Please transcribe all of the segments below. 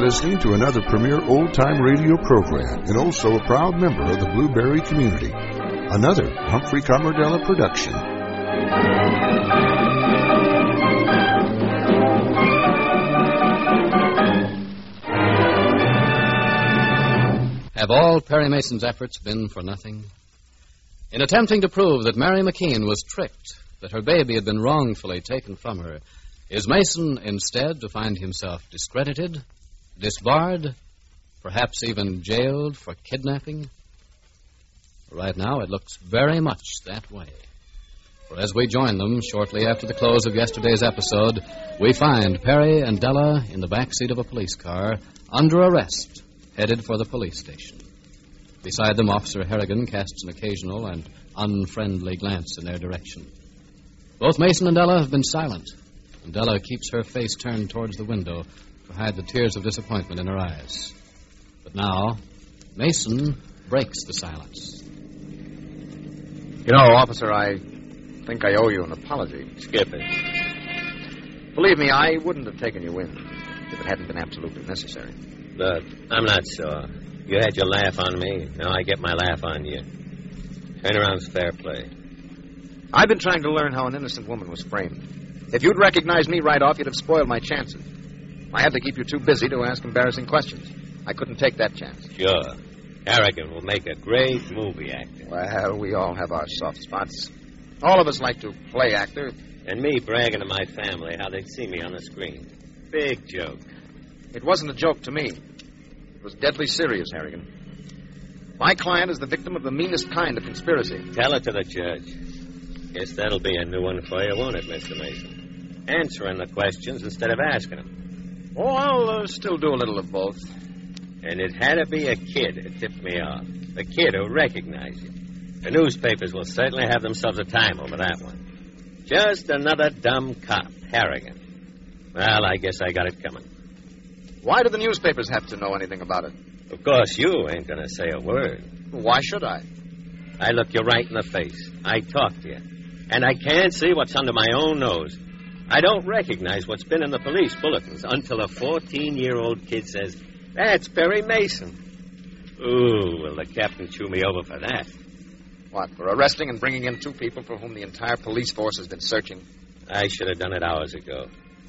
listening to another premier old-time radio program and also a proud member of the Blueberry community. Another Humphrey Camardella production. Have all Perry Mason's efforts been for nothing? In attempting to prove that Mary McKean was tricked, that her baby had been wrongfully taken from her, is Mason instead to find himself discredited, disbarred, perhaps even jailed for kidnapping? Right now, it looks very much that way. For as we join them shortly after the close of yesterday's episode, we find Perry and Della in the back seat of a police car, under arrest, headed for the police station. Beside them, Officer Harrigan casts an occasional and unfriendly glance in their direction. Both Mason and Della have been silent, and Della keeps her face turned towards the window to hide the tears of disappointment in her eyes. But now, Mason breaks the silence. You know, officer, I think I owe you an apology. Skip it. Believe me, I wouldn't have taken you in if it hadn't been absolutely necessary. Look, I'm not sure. You had your laugh on me. Now I get my laugh on you. Turnaround's fair play. I've been trying to learn how an innocent woman was framed. If you'd recognized me right off, you'd have spoiled my chances. I had to keep you too busy to ask embarrassing questions. I couldn't take that chance. Sure. Harrigan will make a great movie actor. Well, we all have our soft spots. All of us like to play actor. And me bragging to my family how they'd see me on the screen. Big joke. It wasn't a joke to me. It was deadly serious, Harrigan. My client is the victim of the meanest kind of conspiracy. Tell it to the judge. Guess that'll be a new one for you, won't it, Mr. Mason? Answering the questions instead of asking them. Oh, I'll still do a little of both. And it had to be a kid that tipped me off. A kid who recognized you. The newspapers will certainly have themselves a time over that one. Just another dumb cop, Harrigan. Well, I guess I got it coming. Why do the newspapers have to know anything about it? Of course, you ain't going to say a word. Why should I? I look you right in the face. I talk to you. And I can't see what's under my own nose. I don't recognize what's been in the police bulletins until a 14-year-old kid says, "That's Perry Mason." Ooh, will the captain chew me over for that? What, for arresting and bringing in two people for whom the entire police force has been searching? I should have done it hours ago.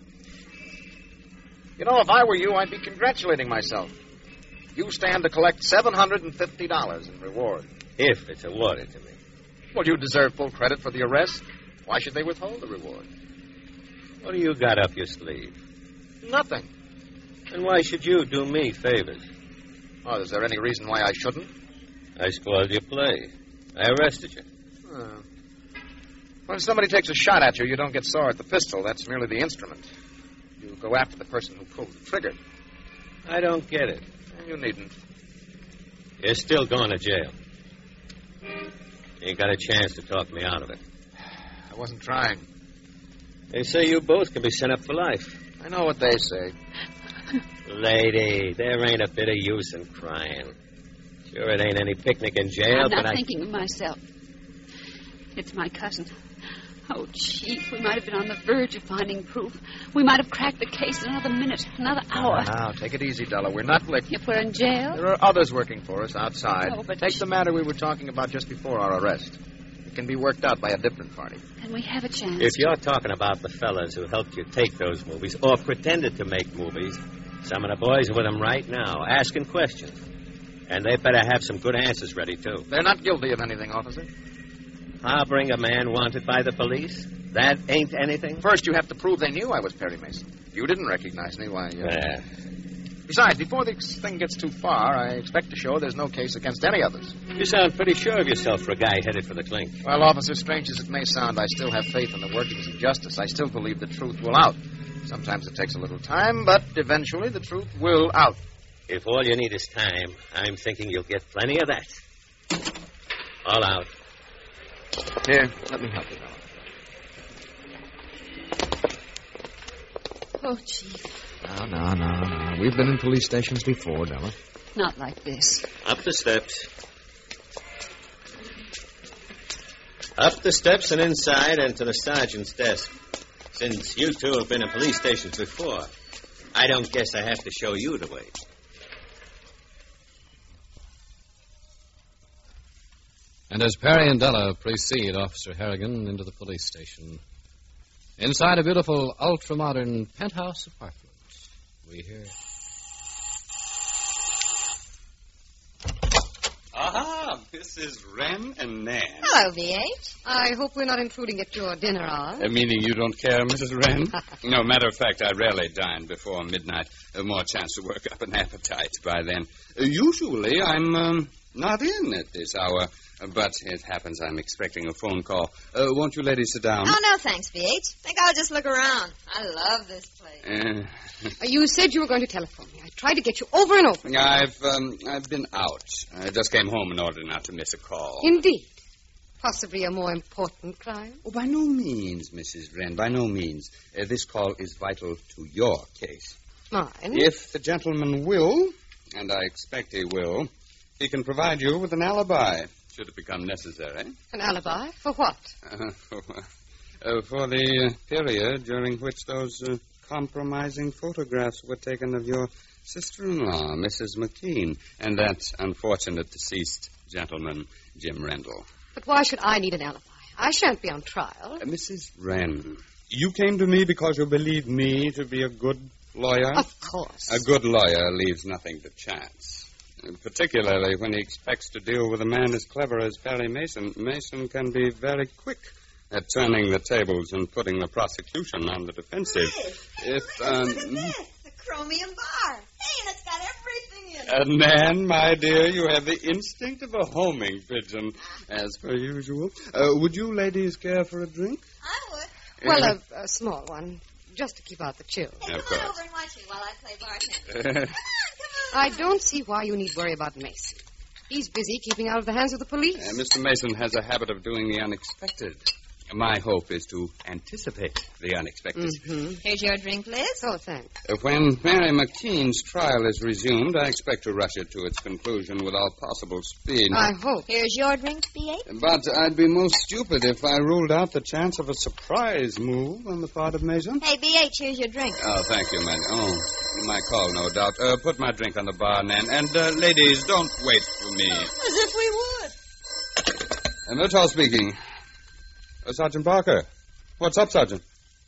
You know, if I were you, I'd be congratulating myself. You stand to collect $750 in reward. If it's awarded to me. Well, you deserve full credit for the arrest. Why should they withhold the reward? What do you got up your sleeve? Nothing. And why should you do me favors? Oh, is there any reason why I shouldn't? I spoiled your play. I arrested you. When somebody takes a shot at you, you don't get sore at the pistol. That's merely the instrument. You go after the person who pulled the trigger. I don't get it. You needn't. You're still going to jail. You ain't got a chance to talk me out of it. I wasn't trying. They say you both can be sent up for life. I know what they say. Lady, there ain't a bit of use in crying. Sure, it ain't any picnic in jail, I'm but not thinking of myself. It's my cousin. Oh, Chief, we might have been on the verge of finding proof. We might have cracked the case in another minute, another hour. Now, take it easy, Della. We're not licked. If we're in jail? There are others working for us outside. Oh, but take the matter we were talking about just before our arrest. It can be worked out by a different party. Then we have a chance. If you're talking about the fellas who helped you take those movies or pretended to make movies, some of the boys are with them right now, asking questions. And they better have some good answers ready, too. They're not guilty of anything, officer. Harboring a man wanted by the police? That ain't anything? First, you have to prove they knew I was Perry Mason. If you didn't recognize me, why... Besides, before this thing gets too far, I expect to show there's no case against any of us. You sound pretty sure of yourself for a guy headed for the clink. Well, officer, strange as it may sound, I still have faith in the workings of justice. I still believe the truth will out. Sometimes it takes a little time, but eventually the truth will out. If all you need is time, I'm thinking you'll get plenty of that. All out. Here, let me help you, Della. Oh, Chief. No. We've been in police stations before, Della. Not like this. Up the steps. Up the steps and inside and to the sergeant's desk. Since you two have been in police stations before, I don't guess I have to show you the way. And as Perry and Della precede Officer Harrigan into the police station, inside a beautiful, ultra-modern penthouse apartment, we hear... Aha, Mrs. Wren and Nan. Hello, V.H. I hope we're not intruding at your dinner hour. Meaning you don't care, Mrs. Wren? No, matter of fact, I rarely dine before midnight. More chance to work up an appetite by then. Usually, I'm not in at this hour. But it happens I'm expecting a phone call. Won't you ladies sit down? Oh, no, thanks, V.H. Think I'll just look around. I love this place. You said you were going to telephone me. I tried to get you over and over. I've been out. I just came home in order not to miss a call. Indeed. Possibly a more important crime? Oh, by no means, Mrs. Wren, by no means. This call is vital to your case. Mine? If the gentleman will, and I expect he will, he can provide you with an alibi, should it become necessary. An alibi? For what? For the period during which those compromising photographs were taken of your sister-in-law, Mrs. McKean, and that unfortunate deceased gentleman, Jim Rendell. But why should I need an alibi? I shan't be on trial. Mrs. Wren, you came to me because you believed me to be a good lawyer? Of course. A good lawyer leaves nothing to chance. Particularly when he expects to deal with a man as clever as Perry Mason. Mason can be very quick at turning the tables and putting the prosecution on the defensive. Look at this. The chromium bar. Hey, and it's got everything in it. Nan, my dear, you have the instinct of a homing pigeon, as per usual. Would you ladies care for a drink? I would. Well, a small one, just to keep out the chill. Hey, come on over and watch me while I play bartender. Come on. I don't see why you need worry about Mason. He's busy keeping out of the hands of the police. Mr. Mason has a habit of doing the unexpected. My hope is to anticipate the unexpected. Mm-hmm. Here's your drink, Liz. Oh, thanks. When Mary McKean's trial is resumed, I expect to rush it to its conclusion with all possible speed. I hope. Here's your drink, B.H. But I'd be most stupid if I ruled out the chance of a surprise move on the part of Mason. Hey, B.H., here's your drink. Oh, thank you, man. Oh, my call, no doubt. Put my drink on the bar, Nan. And, ladies, don't wait for me. As if we would. Murtaugh speaking. Sergeant Parker. What's up, Sergeant?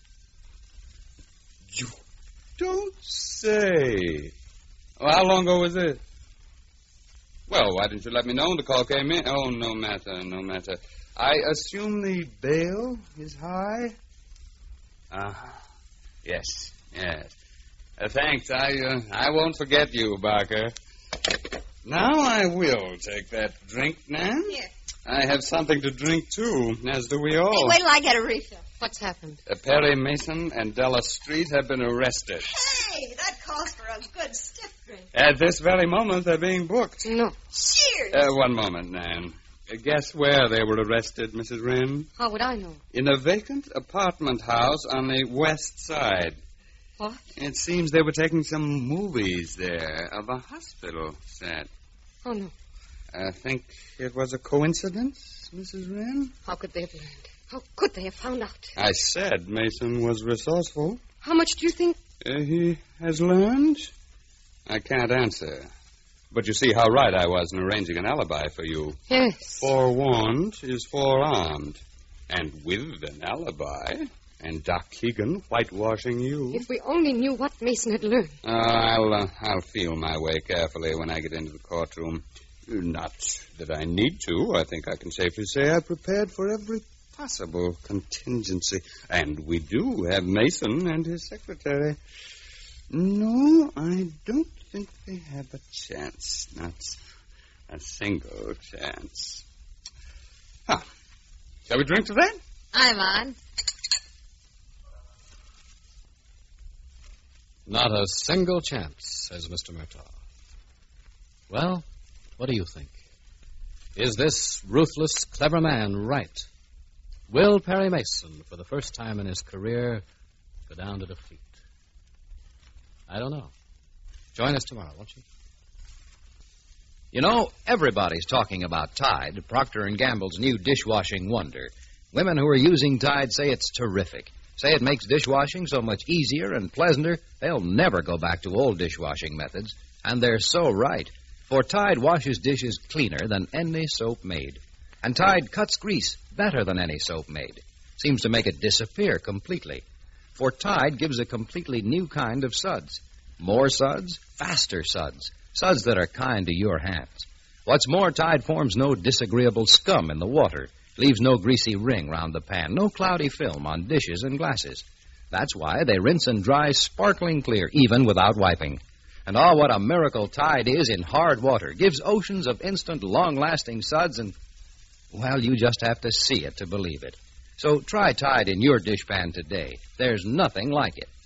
You don't say. Well, how long ago was this? Well, why didn't you let me know when the call came in? Oh, no matter, no matter. I assume the bail is high? Yes, yes. Thanks. I won't forget you, Barker. Now I will take that drink, Nan. Here. I have something to drink, too, as do we all. Hey, wait till I get a refill. What's happened? Perry Mason and Della Street have been arrested. Hey, that calls for a good stiff drink. At this very moment, they're being booked. No. Cheers. One moment, Nan. Guess where they were arrested, Mrs. Wren? How would I know? In a vacant apartment house on the west side. What? It seems they were taking some movies there of a hospital set. Oh, no. I think it was a coincidence, Mrs. Wren? How could they have learned? How could they have found out? I said Mason was resourceful. How much do you think? He has learned? I can't answer. But you see how right I was in arranging an alibi for you. Yes. Forewarned is forearmed. And with an alibi, and Doc Keegan whitewashing you. If we only knew what Mason had learned. I'll feel my way carefully when I get into the courtroom. Not that I need to. I think I can safely say I prepared for every possible contingency. And we do have Mason and his secretary. No, I don't think they have a chance. Not a single chance. Shall we drink to that? I'm on. Not a single chance, says Mr. Murtaugh. Well, what do you think? Is this ruthless, clever man right? Will Perry Mason, for the first time in his career, go down to defeat? I don't know. Join us tomorrow, won't you? You know, everybody's talking about Tide, Procter & Gamble's new dishwashing wonder. Women who are using Tide say it's terrific. say it makes dishwashing so much easier and pleasanter, they'll never go back to old dishwashing methods. And they're so right. For Tide washes dishes cleaner than any soap made. And Tide cuts grease better than any soap made. Seems to make it disappear completely. For Tide gives a completely new kind of suds. More suds, faster suds. Suds that are kind to your hands. What's more, Tide forms no disagreeable scum in the water. Leaves no greasy ring round the pan. No cloudy film on dishes and glasses. That's why they rinse and dry sparkling clear, even without wiping. And oh, what a miracle Tide is in hard water. Gives oceans of instant, long-lasting suds and, well, you just have to see it to believe it. So try Tide in your dishpan today. There's nothing like it.